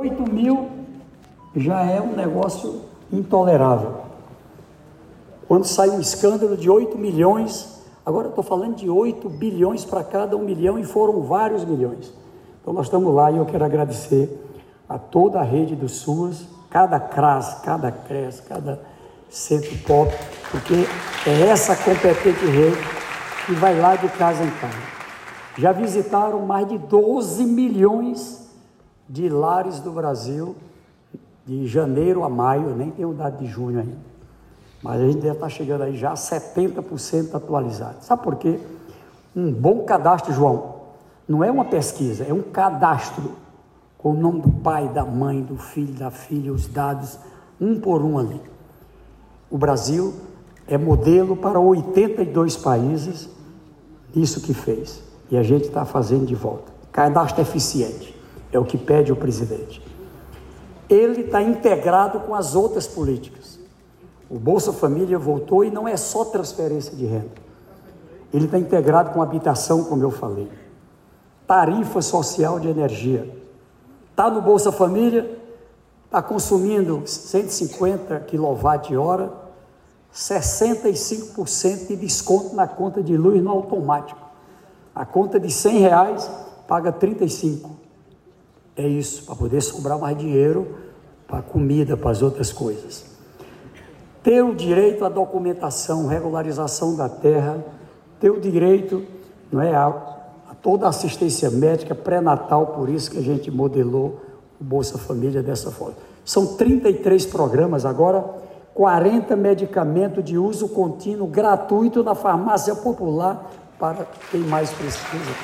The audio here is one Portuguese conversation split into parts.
8 mil já é um negócio intolerável. Quando sai um escândalo de 8 milhões, agora estou falando de 8 bilhões para cada 1 milhão e foram vários milhões. Então nós estamos lá e eu quero agradecer a toda a rede do SUAS, cada CRAS, cada CRES, cada Centro Pop, porque é essa competente rede que vai lá de casa em casa. Já visitaram mais de 12 milhões de lares do Brasil, de janeiro a maio, nem tem o dado de junho ainda. Mas a gente deve estar chegando aí já a 70% atualizado. Sabe por quê? Um bom cadastro, João, não é uma pesquisa, é um cadastro com o nome do pai, da mãe, do filho, da filha, os dados, um por um ali. O Brasil é modelo para 82 países, isso que fez. E a gente está fazendo de volta. Cadastro eficiente, é o que pede o presidente. Ele está integrado com as outras políticas. O Bolsa Família voltou e não é só transferência de renda. Ele está integrado com habitação, como eu falei. Tarifa social de energia. Está no Bolsa Família, está consumindo 150 kWh, 65% de desconto na conta de luz no automático. A conta de R$100 paga 35. É isso, para poder sobrar mais dinheiro para comida, para as outras coisas. Ter o direito à documentação, regularização da terra, ter o direito, não é, a toda a assistência médica pré-natal, por isso que a gente modelou o Bolsa Família dessa forma. São 33 programas agora, 40 medicamentos de uso contínuo gratuito na farmácia popular para quem mais precisa.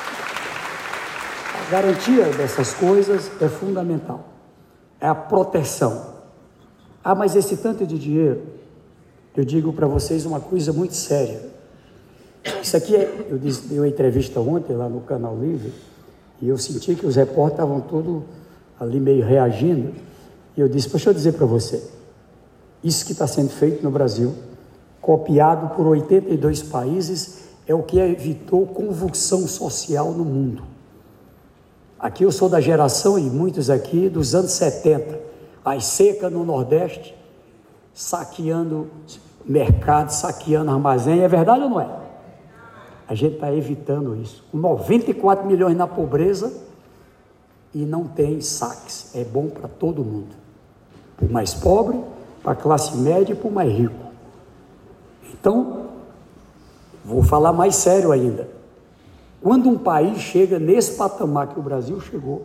A garantia dessas coisas é fundamental, é a proteção. Ah, mas esse tanto de dinheiro, eu digo para vocês uma coisa muito séria. Isso aqui, eu dei uma entrevista ontem lá no Canal Livre, e eu senti que os repórteres estavam todos ali meio reagindo, e eu disse, deixa eu dizer para você, isso que está sendo feito no Brasil, copiado por 82 países, é o que evitou convulsão social no mundo. Aqui eu sou da geração, e muitos aqui, dos anos 70, as secas no Nordeste, saqueando mercado, saqueando armazém, é verdade ou não é? A gente está evitando isso. 94 milhões na pobreza e não tem saques. É bom para todo mundo. Para o mais pobre, para a classe média e para o mais rico. Então, vou falar mais sério ainda. Quando um país chega nesse patamar que o Brasil chegou,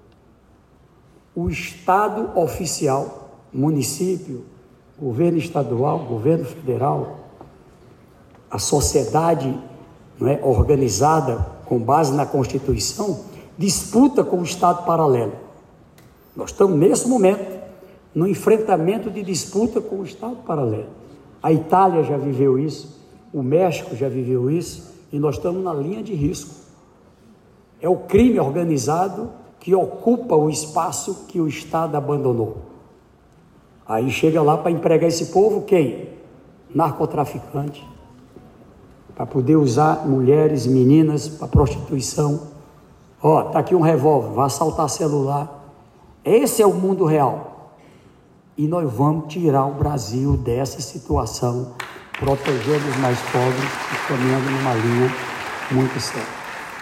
o Estado oficial, município, governo estadual, governo federal, a sociedade, não é, organizada com base na Constituição, disputa com o Estado paralelo. Nós estamos nesse momento no enfrentamento de disputa com o Estado paralelo. A Itália já viveu isso, o México já viveu isso, e nós estamos na linha de risco. É o crime organizado que ocupa o espaço que o Estado abandonou. Aí chega lá para empregar esse povo quem? Narcotraficante, para poder usar mulheres, meninas para prostituição. Ó, tá aqui um revólver, vai assaltar celular. Esse é o mundo real. E nós vamos tirar o Brasil dessa situação, protegendo os mais pobres e caminhando numa linha muito séria.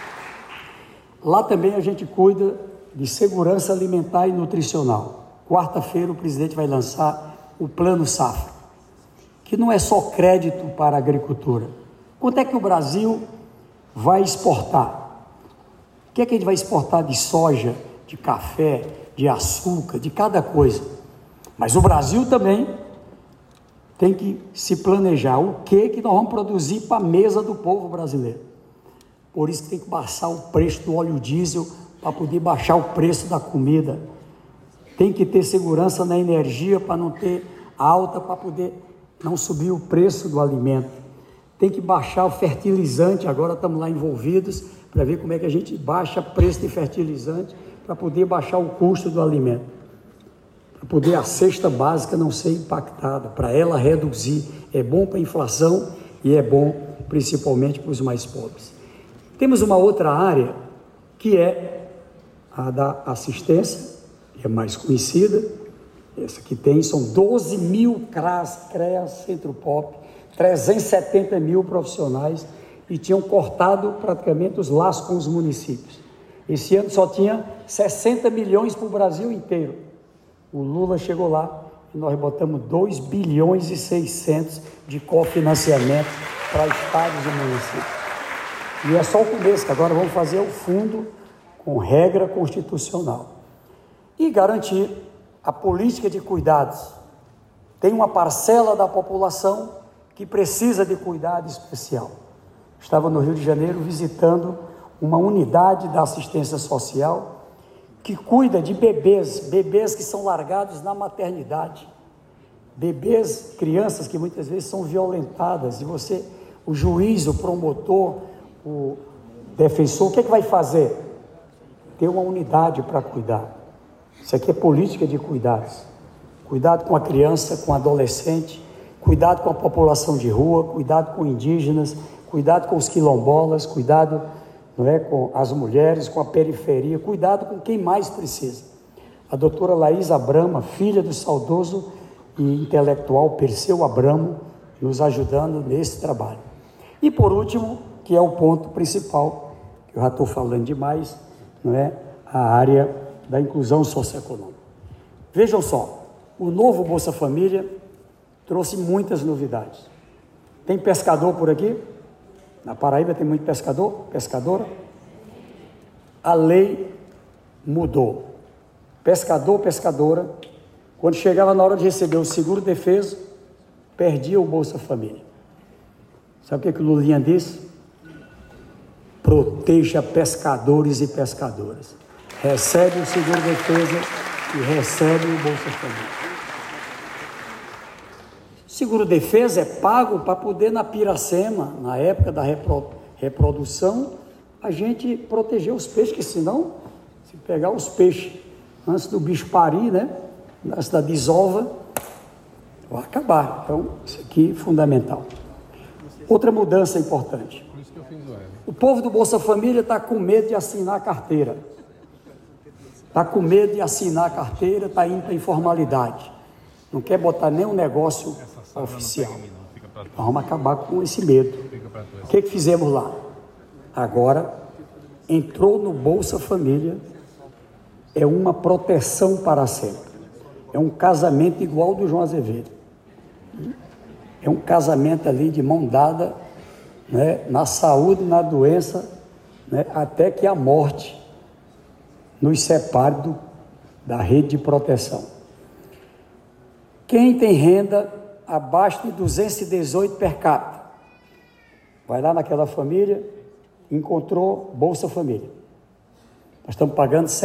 Lá também a gente cuida de segurança alimentar e nutricional. Quarta-feira o presidente vai lançar o Plano Safra, que não é só crédito para a agricultura. Quanto é que o Brasil vai exportar? O que é que a gente vai exportar de soja, de café, de açúcar, de cada coisa? Mas o Brasil também tem que se planejar o que nós vamos produzir para a mesa do povo brasileiro. Por isso que tem que baixar o preço do óleo diesel para poder baixar o preço da comida. Tem que ter segurança na energia para não ter alta, para poder não subir o preço do alimento. Tem que baixar o fertilizante, agora estamos lá envolvidos para ver como é que a gente baixa o preço de fertilizante para poder baixar o custo do alimento. Para poder a cesta básica não ser impactada, para ela reduzir. É bom para a inflação e é bom principalmente para os mais pobres. Temos uma outra área que é a da assistência é mais conhecida. Essa que tem, são 12 mil CREAS, Centro Pop, 370 mil profissionais, e tinham cortado praticamente os laços com os municípios. Esse ano só tinha 60 milhões para o Brasil inteiro. O Lula chegou lá e nós botamos 2 bilhões e 600 de cofinanciamento para estados e municípios. E é só o começo, que agora vamos fazer o fundo com regra constitucional. E garantir a política de cuidados. Tem uma parcela da população que precisa de cuidado especial. Estava no Rio de Janeiro visitando uma unidade da assistência social que cuida de bebês que são largados na maternidade, bebês, crianças que muitas vezes são violentadas, e você, o juiz, o promotor, o defensor, o que é que vai fazer? Ter uma unidade para cuidar. Isso aqui é política de cuidados. Cuidado com a criança, com o adolescente, cuidado com a população de rua, cuidado com indígenas, cuidado com os quilombolas, cuidado, não é, com as mulheres, com a periferia, cuidado com quem mais precisa. A doutora Laís Abramo, filha do saudoso e intelectual Perseu Abramo, nos ajudando nesse trabalho. E por último, que é o ponto principal, que eu já estou falando demais, não é, a área da inclusão socioeconômica. Vejam só, o novo Bolsa Família trouxe muitas novidades. Tem pescador por aqui? Na Paraíba tem muito pescador, pescadora. A lei mudou. Pescador, pescadora, quando chegava na hora de receber o seguro-defeso, perdia o Bolsa Família. Sabe o que o Lulinha disse? Proteja pescadores e pescadoras. Recebe o seguro-defesa e recebe o Bolsa Família. Seguro-defesa é pago para poder, na Piracema, na época da reprodução, a gente proteger os peixes, que senão, se pegar os peixes antes do bicho parir, né, antes da desova, vai acabar. Então, isso aqui é fundamental. Outra mudança importante. O povo do Bolsa Família está com medo de assinar a carteira. Está com medo de assinar a carteira, está indo para a informalidade. Não quer botar nenhum negócio oficial. Vamos acabar com esse medo. O que fizemos lá? Agora, entrou no Bolsa Família, é uma proteção para sempre. É um casamento igual do João Azevedo. É um casamento ali de mão dada, né, na saúde, na doença, né, até que a morte nos separe da rede de proteção. Quem tem renda abaixo de 218 per capita, vai lá naquela família, encontrou Bolsa Família. Nós estamos pagando R$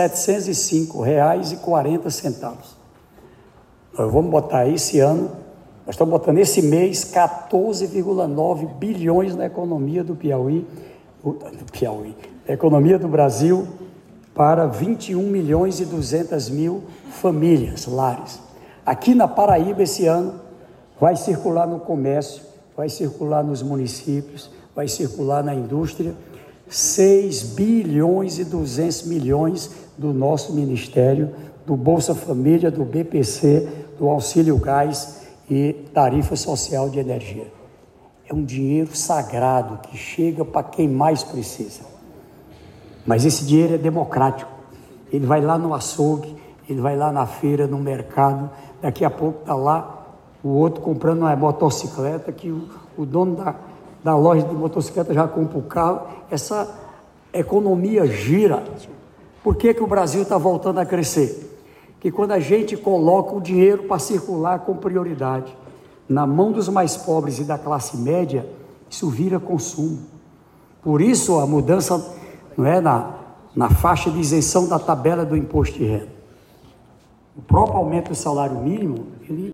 705,40. Nós vamos botar esse ano, nós estamos botando esse mês 14,9 bilhões na economia do Piauí, na economia do Brasil, para 21 milhões e 200 mil famílias, lares. Aqui na Paraíba, esse ano, vai circular no comércio, vai circular nos municípios, vai circular na indústria, 6 bilhões e 200 milhões do nosso Ministério, do Bolsa Família, do BPC, do Auxílio Gás e Tarifa Social de Energia. É um dinheiro sagrado que chega para quem mais precisa. Mas esse dinheiro é democrático. Ele vai lá no açougue, ele vai lá na feira, no mercado, daqui a pouco está lá o outro comprando uma motocicleta, que o dono da loja de motocicleta já compra o carro. Essa economia gira. Por que o Brasil está voltando a crescer? Que quando a gente coloca o dinheiro para circular com prioridade na mão dos mais pobres e da classe média, isso vira consumo. Por isso a mudança não é na faixa de isenção da tabela do imposto de renda. O próprio aumento do salário mínimo, ele